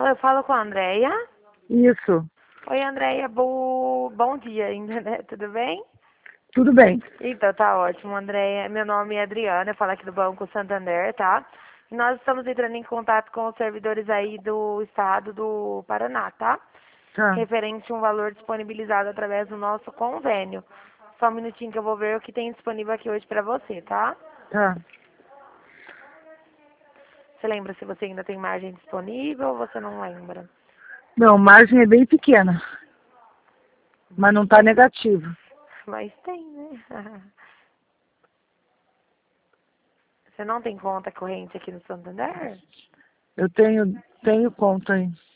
Eu falo com a Andréia. Isso, Oi, Andréia, bom dia ainda, né? Tudo bem? tudo bem. Então, tá ótimo, Andréia. Meu nome é Adriana, eu falo aqui do Banco Santander, tá? E nós estamos entrando em contato com os servidores aí do estado do Paraná, tá? Tá, Referente a um valor disponibilizado através do nosso convênio. Só um minutinho que eu vou ver o que tem disponível aqui hoje pra você, tá? tá. Você lembra se você ainda tem margem disponível ou você não lembra? Não, margem é bem pequena, mas não está negativo. Mas tem, né? Você não tem conta corrente aqui no Santander? Eu tenho conta aí.